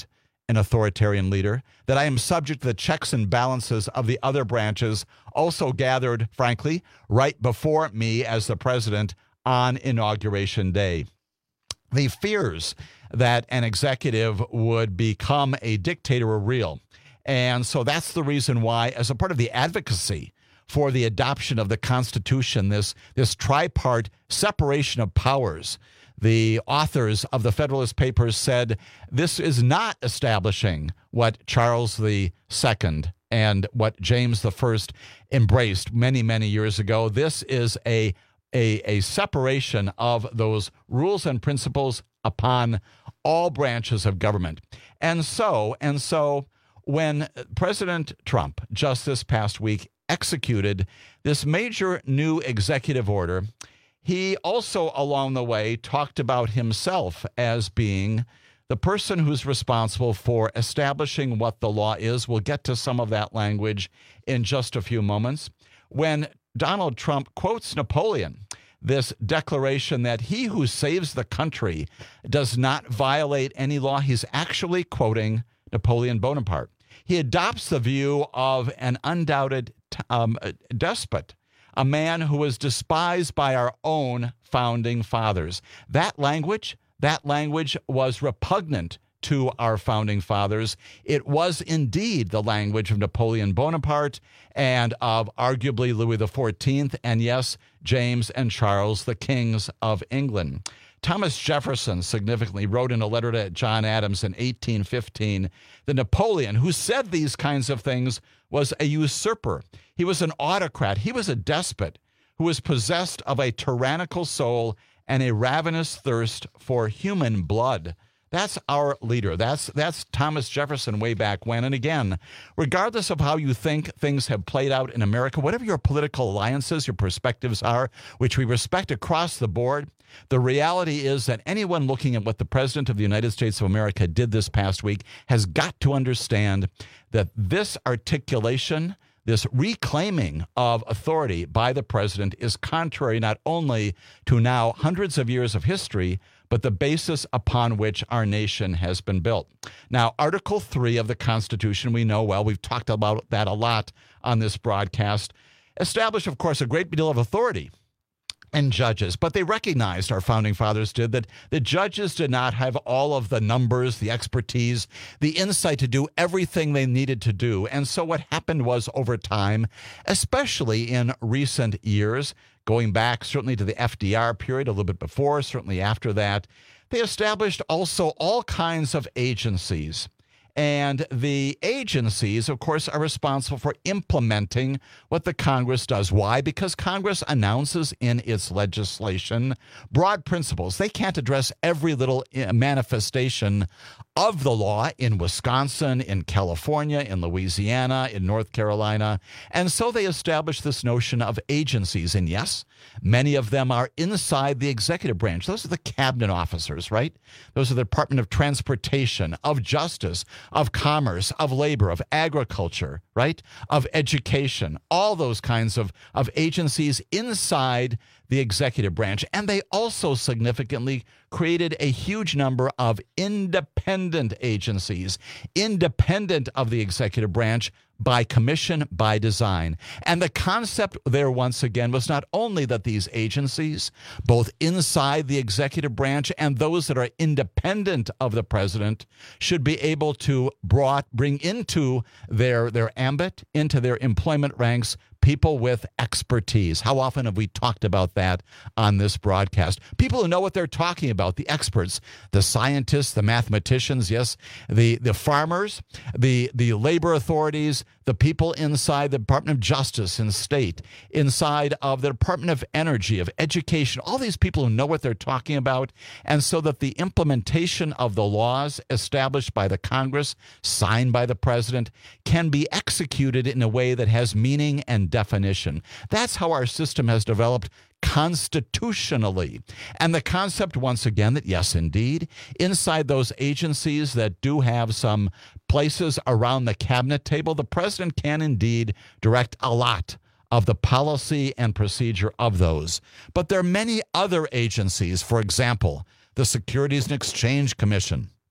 [SPEAKER 18] an authoritarian leader, that I am subject to the checks and balances of the other branches, also gathered, frankly, right before me as the president on Inauguration Day. The fears that an executive would become a dictator are real. And so that's the reason why, as a part of the advocacy for the adoption of the Constitution, this, this tripart separation of powers, the authors of the Federalist Papers said this is not establishing what Charles the Second and what James the First embraced many, many years ago. This is a, a, a separation of those rules and principles upon all branches of government. And so, and so when President Trump just this past week executed this major new executive order, he also, along the way, talked about himself as being the person who's responsible for establishing what the law is. We'll get to some of that language in just a few moments. When Donald Trump quotes Napoleon, this declaration that he who saves the country does not violate any law, he's actually quoting Napoleon Bonaparte. He adopts the view of an undoubted um, despot, a man who was despised by our own founding fathers. That language, that language was repugnant to our founding fathers. It was indeed the language of Napoleon Bonaparte and of arguably Louis the fourteenth, and yes, James and Charles, the kings of England. Thomas Jefferson significantly wrote in a letter to John Adams in eighteen fifteen that Napoleon, who said these kinds of things, was a usurper. He was an autocrat. He was a despot who was possessed of a tyrannical soul and a ravenous thirst for human blood. That's our leader. That's that's Thomas Jefferson way back when. And again, regardless of how you think things have played out in America, whatever your political alliances, your perspectives are, which we respect across the board, the reality is that anyone looking at what the President of the United States of America did this past week has got to understand that this articulation, this reclaiming of authority by the president is contrary not only to now hundreds of years of history, but the basis upon which our nation has been built. Now, Article three of the Constitution, we know well, we've talked about that a lot on this broadcast, established, of course, a great deal of authority and judges, but they recognized, our founding fathers did, that the judges did not have all of the numbers, the expertise, the insight to do everything they needed to do. And so what happened was, over time, especially in recent years, going back certainly to the F D R period, a little bit before, certainly after that, they established also all kinds of agencies. And the agencies, of course, are responsible for implementing what the Congress does. Why? Because Congress announces in its legislation broad principles. They can't address every little manifestation of the law in Wisconsin, in California, in Louisiana, in North Carolina. And so they establish this notion of agencies. And yes, many of them are inside the executive branch. Those are the cabinet officers, right? Those are the Department of Transportation, of Justice, of Commerce, of Labor, of Agriculture, right? Of Education, all those kinds of, of agencies inside the executive branch. And they also significantly created a huge number of independent agencies, independent of the executive branch, by commission, by design. And the concept there, once again, was not only that these agencies, both inside the executive branch and those that are independent of the president, should be able to brought, bring into their, their ambit, into their employment ranks, people with expertise. How often have we talked about that on this broadcast? People who know what they're talking about, the experts, the scientists, the mathematicians, yes, the, the farmers, the, the labor authorities, the people inside the Department of Justice and State, inside of the Department of Energy, of Education, all these people who know what they're talking about, and so that the implementation of the laws established by the Congress, signed by the president, can be executed in a way that has meaning and definition. That's how our system has developed constitutionally. And the concept, once again, that yes, indeed, inside those agencies that do have some places around the cabinet table, the president can indeed direct a lot of the policy and procedure of those. But there are many other agencies, for example, the Securities and Exchange Commission,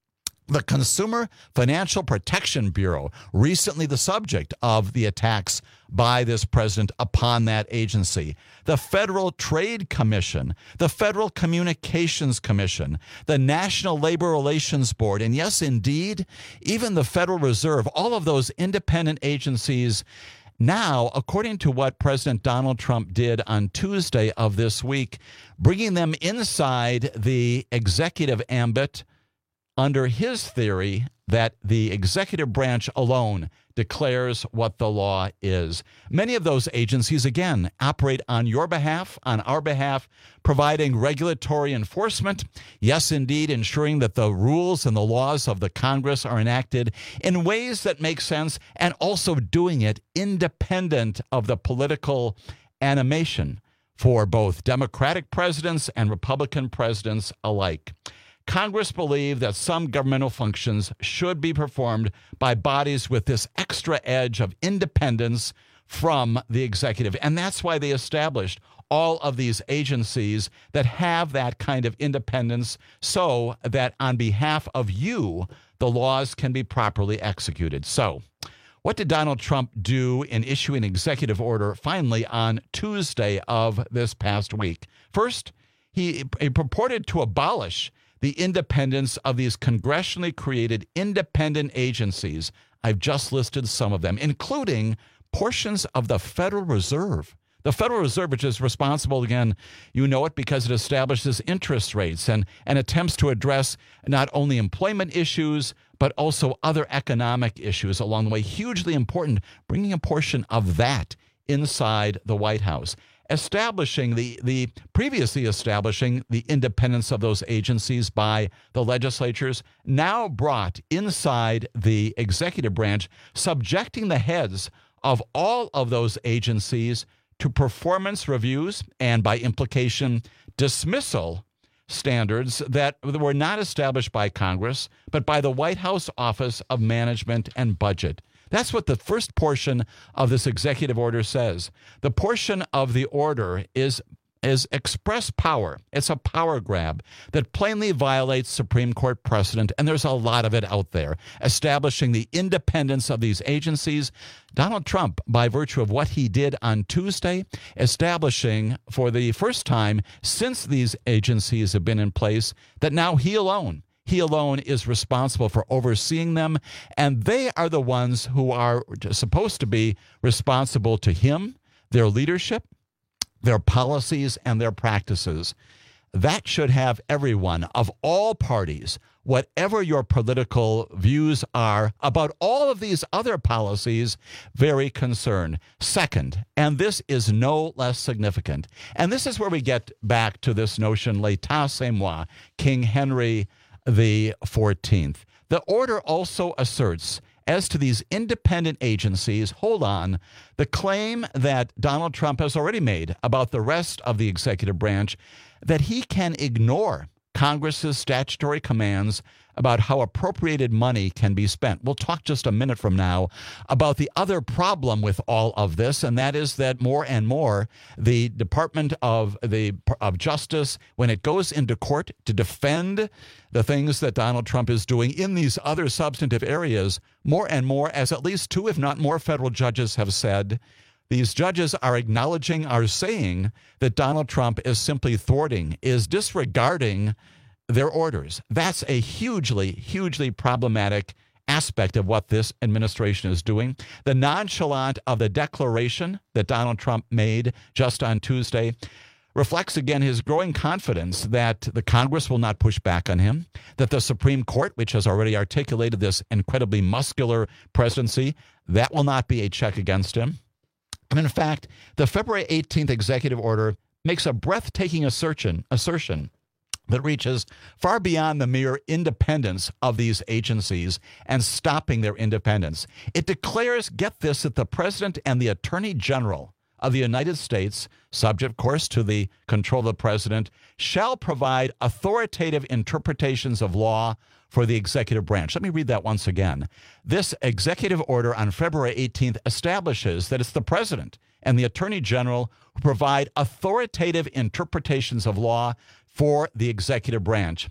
[SPEAKER 18] The Consumer Financial Protection Bureau, recently the subject of the attacks by this president upon that agency. The Federal Trade Commission, the Federal Communications Commission, the National Labor Relations Board, and yes, indeed, even the Federal Reserve, all of those independent agencies. Now, according to what President Donald Trump did on Tuesday of this week, bringing them inside the executive ambit under his theory that the executive branch alone declares what the law is. Many of those agencies, again, operate on your behalf, on our behalf, providing regulatory enforcement. Yes, indeed, ensuring that the rules and the laws of the Congress are enacted in ways that make sense, and also doing it independent of the political animation for both Democratic presidents and Republican presidents alike. Congress believed that some governmental functions should be performed by bodies with this extra edge of independence from the executive. And that's why they established all of these agencies that have that kind of independence, so that on behalf of you, the laws can be properly executed. So, what did Donald Trump do in issuing an executive order finally on Tuesday of this past week? First, he, he purported to abolish the independence of these congressionally created independent agencies. I've just listed some of them, including portions of the Federal Reserve. The Federal Reserve, which is responsible, again, you know it because it establishes interest rates and, and attempts to address not only employment issues, but also other economic issues along the way. Hugely important, bringing a portion of that inside the White House. Establishing the, the previously establishing the independence of those agencies by the legislatures, now brought inside the executive branch, subjecting the heads of all of those agencies to performance reviews and, by implication, dismissal standards that were not established by Congress, but by the White House Office of Management and Budget. That's what the first portion of this executive order says. The portion of the order is, is express power. It's a power grab that plainly violates Supreme Court precedent, and there's a lot of it out there, establishing the independence of these agencies. Donald Trump, by virtue of what he did on Tuesday, establishing for the first time since these agencies have been in place that now he alone He alone is responsible for overseeing them, and they are the ones who are supposed to be responsible to him, their leadership, their policies, and their practices. That should have everyone of all parties, whatever your political views are about all of these other policies, very concerned. Second, and this is no less significant, and this is where we get back to this notion, l'état c'est moi, King Henry the fourteenth. The order also asserts, as to these independent agencies, hold on, the claim that Donald Trump has already made about the rest of the executive branch, that he can ignore Congress's statutory commands about how appropriated money can be spent. We'll talk just a minute from now about the other problem with all of this, and that is that more and more the Department of the of Justice, when it goes into court to defend the things that Donald Trump is doing in these other substantive areas, more and more, as at least two, if not more, federal judges have said, these judges are acknowledging, are saying that Donald Trump is simply thwarting, is disregarding their orders. That's a hugely, hugely problematic aspect of what this administration is doing. The nonchalant of the declaration that Donald Trump made just on Tuesday reflects again his growing confidence that the Congress will not push back on him, that the Supreme Court, which has already articulated this incredibly muscular presidency, that will not be a check against him. And in fact, the February eighteenth executive order makes a breathtaking assertion, assertion that reaches far beyond the mere independence of these agencies and stopping their independence. It declares, get this, that the President and the Attorney General of the United States, subject, of course, to the control of the President, shall provide authoritative interpretations of law for the executive branch. Let me read that once again. This executive order on February eighteenth establishes that it's the President and the Attorney General who provide authoritative interpretations of law for the executive branch.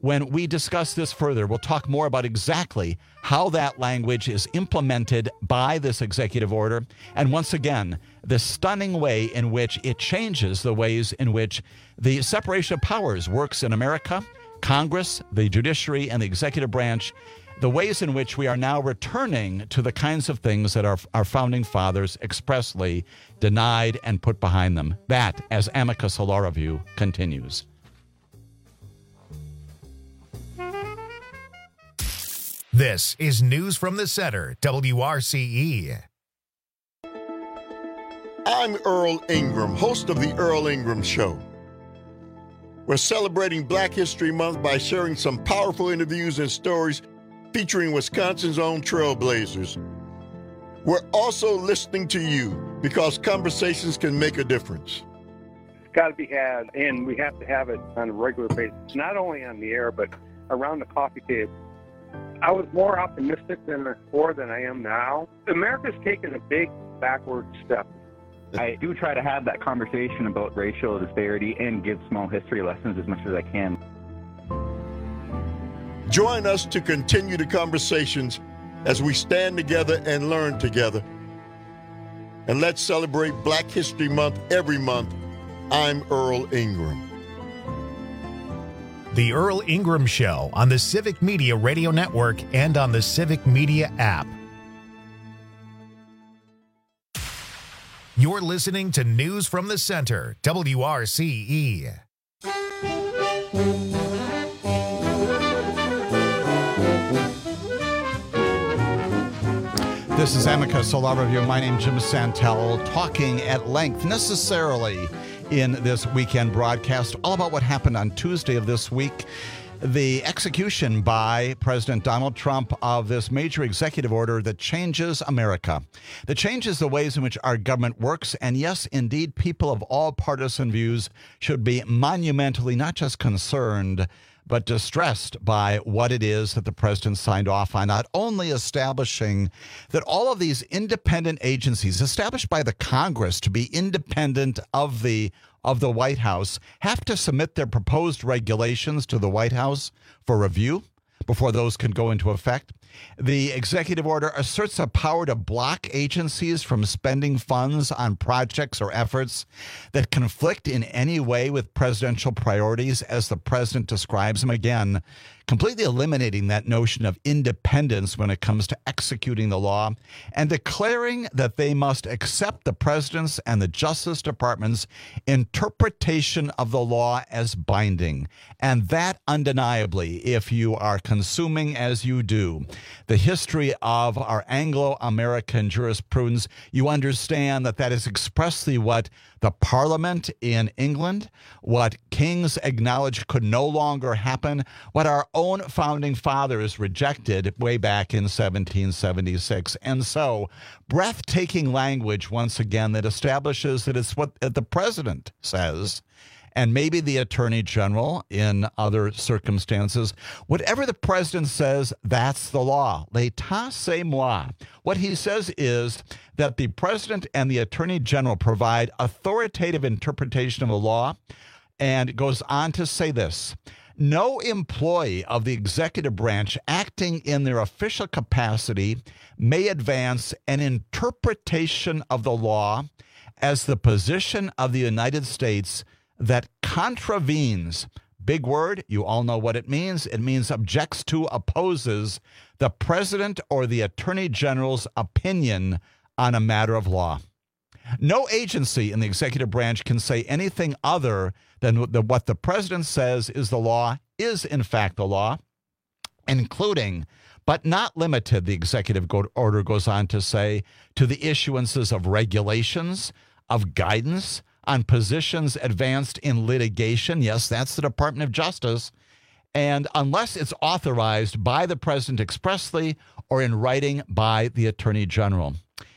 [SPEAKER 18] when we discuss this further, we'll talk more about exactly how that language is implemented by this executive order. And once again, the stunning way in which it changes the ways in which the separation of powers works in America, Congress, the judiciary, and the executive branch, the ways in which we are now returning to the kinds of things that our, our founding fathers expressly denied and put behind them. That, as Amicus Law Review continues.
[SPEAKER 3] This is News from the Center, W R C E.
[SPEAKER 20] I'm Earl Ingram, host of The Earl Ingram Show. We're celebrating Black History Month by sharing some powerful interviews and stories featuring Wisconsin's own trailblazers. We're also listening to you because conversations can make a difference.
[SPEAKER 4] It's got to be had, and we have to have it on a regular basis, not only on the air, but around the coffee table. I was more optimistic than before than I am now. America's taken a big backward step.
[SPEAKER 5] I do try to have that conversation about racial disparity and give small history lessons as much as I can.
[SPEAKER 20] Join us to continue the conversations as we stand together and learn together. And let's celebrate Black History Month every month. I'm Earl Ingram.
[SPEAKER 3] The Earl Ingram Show on the Civic Media Radio Network and on the Civic Media app. You're listening to News from the Center, W R C E.
[SPEAKER 18] This is Amicus Law Review. My name is Jim Santel, talking at length, necessarily, in this weekend broadcast, all about what happened on Tuesday of this week. The execution by President Donald Trump of this major executive order that changes America, that changes the ways in which our government works. And yes, indeed, people of all partisan views should be monumentally not just concerned, but distressed by what it is that the president signed off on, not only establishing that all of these independent agencies established by the Congress to be independent of the of the White House have to submit their proposed regulations to the White House for review before those can go into effect. The executive order asserts a power to block agencies from spending funds on projects or efforts that conflict in any way with presidential priorities, as the president describes them. Again, completely eliminating that notion of independence when it comes to executing the law, and declaring that they must accept the president's and the Justice Department's interpretation of the law as binding. And that, undeniably, if you are consuming, as you do, the history of our Anglo-American jurisprudence, you understand that that is expressly what the Parliament in England, what kings acknowledged could no longer happen, what our own founding fathers rejected way back in seventeen seventy-six. And so, breathtaking language, once again, that establishes that it's what the president says, and maybe the attorney general in other circumstances. Whatever the president says, that's the law. L'état, c'est moi. What he says is that the president and the attorney general provide authoritative interpretation of the law, and goes on to say this: no employee of the executive branch acting in their official capacity may advance an interpretation of the law as the position of the United States that contravenes, big word, you all know what it means. It means objects to, opposes the president or the attorney general's opinion on a matter of law. No agency in the executive branch can say anything other than the, what the president says is the law is in fact the law, including, but not limited, the executive order goes on to say, to the issuances of regulations, of guidance, on positions advanced in litigation. Yes, that's the Department of Justice. And unless it's authorized by the president expressly or in writing by the attorney general.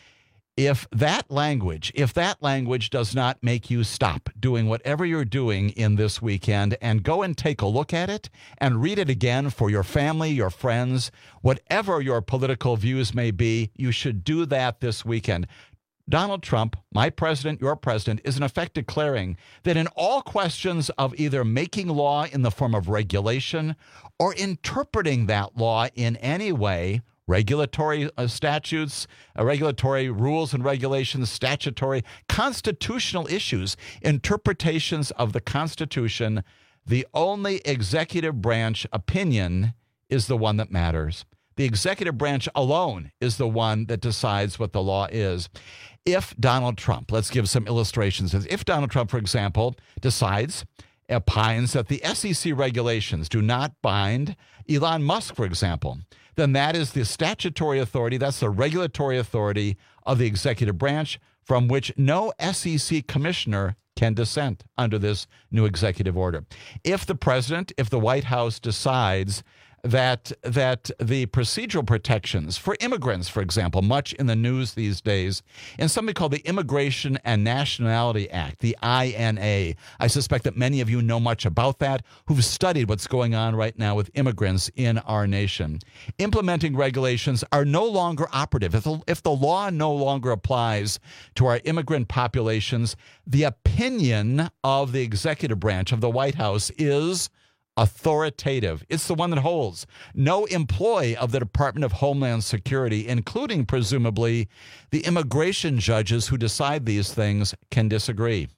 [SPEAKER 18] If that language, if that language does not make you stop doing whatever you're doing in this weekend and go and take a look at it and read it again for your family, your friends, whatever your political views may be, you should do that this weekend. Donald Trump, my president, your president, is in effect declaring that in all questions of either making law in the form of regulation or interpreting that law in any way, regulatory uh, statutes, uh, regulatory rules and regulations, statutory, constitutional issues, interpretations of the Constitution, the only executive branch opinion is the one that matters. The executive branch alone is the one that decides what the law is. If Donald Trump, let's give some illustrations. If Donald Trump, for example, decides, opines that the S E C regulations do not bind Elon Musk, for example, then that is the statutory authority, that's the regulatory authority of the executive branch from which no S E C commissioner can dissent under this new executive order. If the president, if the White House decides that that the procedural protections for immigrants, for example, much in the news these days, in something called the Immigration and Nationality Act, the I N A. I suspect that many of you know much about that, who've studied what's going on right now with immigrants in our nation. Implementing regulations are no longer operative. If the, if the law no longer applies to our immigrant populations, the opinion of the executive branch of the White House is authoritative. It's the one that holds. No employee of the Department of Homeland Security, including presumably the immigration judges who decide these things, can disagree.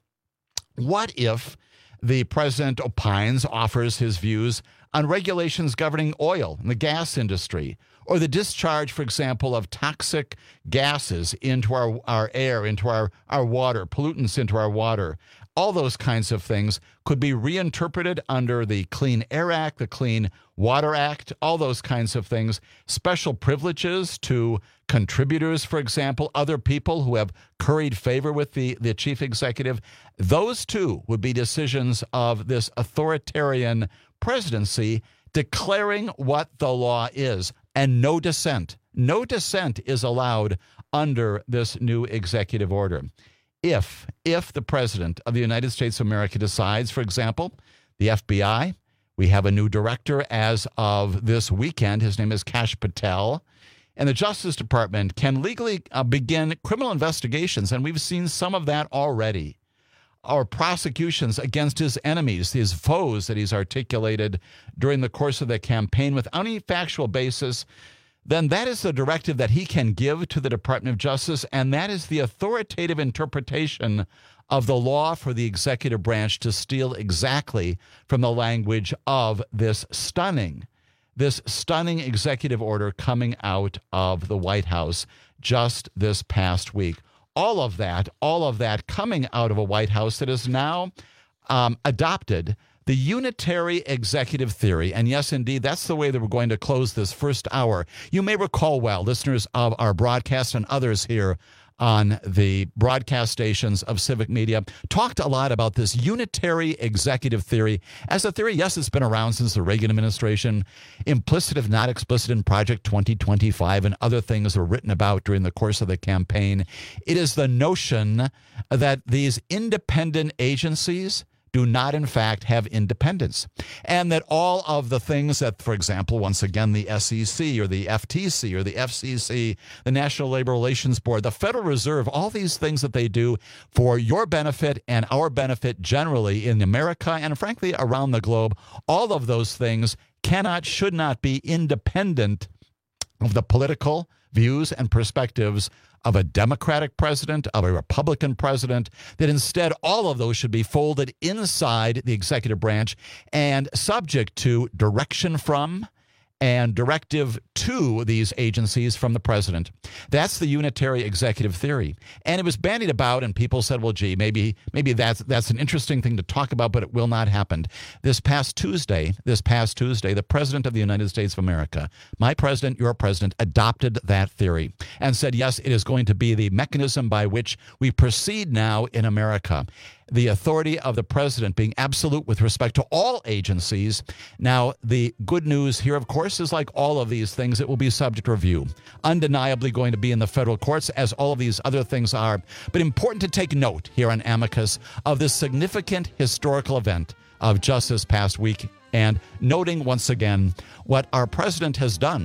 [SPEAKER 18] What if the president opines, offers his views on regulations governing oil and the gas industry, or the discharge, for example, of toxic gases into our, our air, into our, our water, pollutants into our water? All those kinds of things could be reinterpreted under the Clean Air Act, the Clean Water Act, all those kinds of things. Special privileges to contributors, for example, other people who have curried favor with the, the chief executive. Those too would be decisions of this authoritarian presidency declaring what the law is, and no dissent. No dissent is allowed under this new executive order. If, if the president of the United States of America decides, for example, the F B I, we have a new director as of this weekend. His name is Kash Patel. And the Justice Department can legally uh, begin criminal investigations, and we've seen some of that already, or prosecutions against his enemies, his foes that he's articulated during the course of the campaign without any factual basis. Then that is the directive that he can give to the Department of Justice, and that is the authoritative interpretation of the law for the executive branch to steal exactly from the language of this stunning, this stunning executive order coming out of the White House just this past week. All of that, all of that coming out of a White House that has now um, adopted the unitary executive theory. And yes, indeed, that's the way that we're going to close this first hour. You may recall well, listeners of our broadcast and others here on the broadcast stations of Civic Media, talked a lot about this unitary executive theory as a theory. Yes, it's been around since the Reagan administration, implicit if not explicit in Project twenty twenty-five and other things were written about during the course of the campaign. It is the notion that these independent agencies do not, in fact, have independence. And that all of the things that, for example, once again, the S E C or the F T C or the F C C, the National Labor Relations Board, the Federal Reserve, all these things that they do for your benefit and our benefit generally in America and, frankly, around the globe, all of those things cannot, should not be independent of the political views and perspectives of a Democratic president, of a Republican president, that instead all of those should be folded inside the executive branch and subject to direction from and directive to these agencies from the president. That's the unitary executive theory. And it was bandied about, and people said, well, gee, maybe maybe that's that's an interesting thing to talk about, but it will not happen. This past Tuesday, this past Tuesday, the president of the United States of America, my president, your president, adopted that theory and said, yes, it is going to be the mechanism by which we proceed now in America. The authority of the president being absolute with respect to all agencies. Now, the good news here, of course, is like all of these things, it will be subject to review. Undeniably going to be in the federal courts, as all of these other things are. But important to take note here on Amicus of this significant historical event of just this past week, and noting once again what our president has done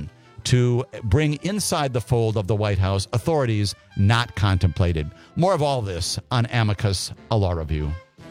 [SPEAKER 18] to bring inside the fold of the White House authorities not contemplated. More of all this on Amicus, a law review.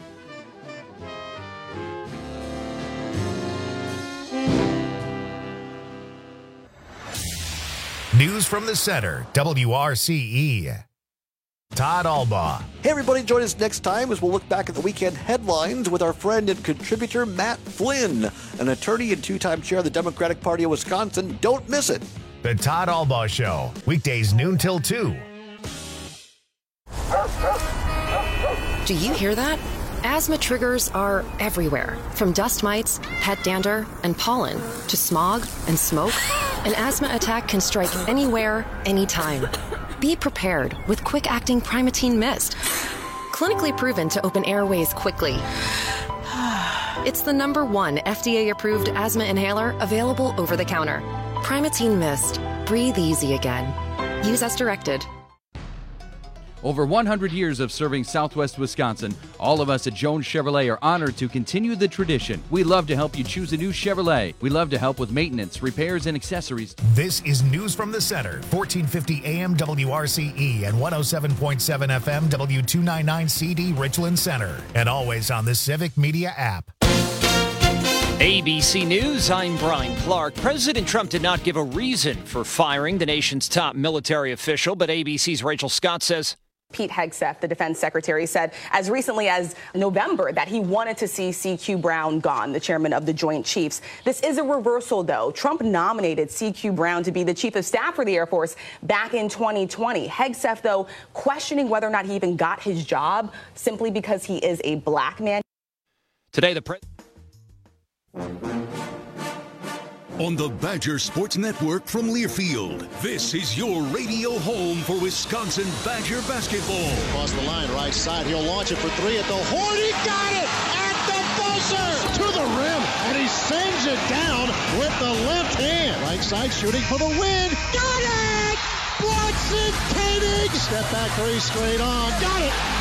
[SPEAKER 3] News from the center, W R C E. Todd Albaugh.
[SPEAKER 6] Hey, everybody, join us next time as we'll look back at the weekend headlines with our friend and contributor, Matt Flynn, an attorney and two-time chair of the Democratic Party of Wisconsin. Don't miss it.
[SPEAKER 3] The Todd Albaugh Show, weekdays noon till two.
[SPEAKER 19] Do you hear that? Asthma triggers are everywhere, from dust mites, pet dander, and pollen, to smog and smoke. An asthma attack can strike anywhere, anytime. Be prepared with quick-acting Primatene Mist. Clinically proven to open airways quickly. It's the number one F D A-approved asthma inhaler available over the counter. Primatene Mist. Breathe easy again. Use as directed.
[SPEAKER 7] Over one hundred years of serving Southwest Wisconsin, all of us at Jones Chevrolet are honored to continue the tradition. We love to help you choose a new Chevrolet. We love to help with maintenance, repairs, and accessories.
[SPEAKER 3] This is News from the Center, fourteen fifty A M W R C E and one oh seven point seven F M W two ninety-nine C D Richland Center. And always on the Civic Media app.
[SPEAKER 1] A B C News, I'm Brian Clark. President Trump did not give a reason for firing the nation's top military official, but A B C's Rachel Scott says
[SPEAKER 8] Pete Hegseth, the defense secretary, said as recently as November that he wanted to see C Q Brown gone, the chairman of the Joint Chiefs. This is a reversal, though. Trump nominated C Q Brown to be the chief of staff for the Air Force back in twenty twenty. Hegseth, though, questioning whether or not he even got his job simply because he is a black man.
[SPEAKER 1] Today, the president.
[SPEAKER 9] On the Badger Sports Network from Learfield, this is your radio home for Wisconsin Badger basketball.
[SPEAKER 10] Across the line, right side, he'll launch it for three at the horn. He got it at the buzzer to the rim, and he sends it down with the left hand. Right side, shooting for the win. Got it! Bronson Koenig! Step back three straight on. Got it!